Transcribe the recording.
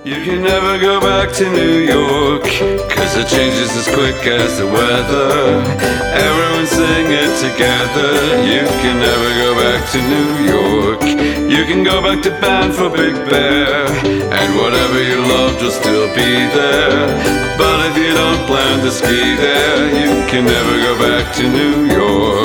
You can never go back to New York, 'cause it changes as quick as the weather. Everyone sing it together. You can never go back to New York. You can go back to band for Big Bear, and whatever you loved will still be there. But if you don't plan to ski there, you can never go back to New York.